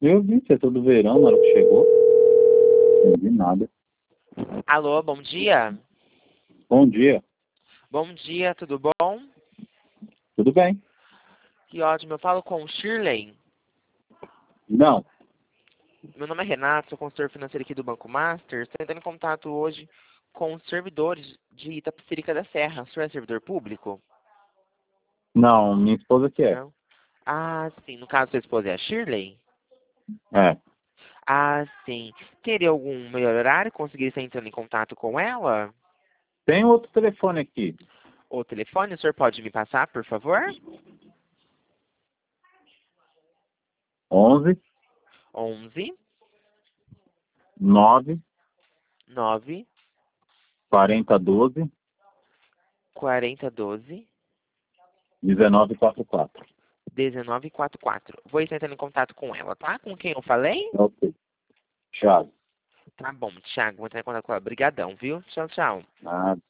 Eu vi, você é todo verão na hora que chegou. Não vi nada. Alô, bom dia. Bom dia. Bom dia, tudo bom? Tudo bem? Que ótimo, eu falo com o Shirley. Não. Meu nome é Renato, sou consultor financeiro aqui do Banco Master. Estou entrando em contato hoje com os servidores de Itapecerica da Serra. O senhor é servidor público? Não, minha esposa que é. Não? Ah, sim. No caso, sua esposa é a Shirley? É. Ah, sim. Teria algum melhor horário? Conseguiria estar entrando em contato com ela? Tem outro telefone aqui. O telefone, o senhor pode me passar, por favor? 11 11 9 9 40 12 40 12 19 44. 1944. Vou estar entrando em contato com ela, tá? Com quem eu falei? Ok. Thiago. Tá bom, Thiago. Vou entrar em contato com ela. Obrigadão, viu? Tchau, tchau. Nada.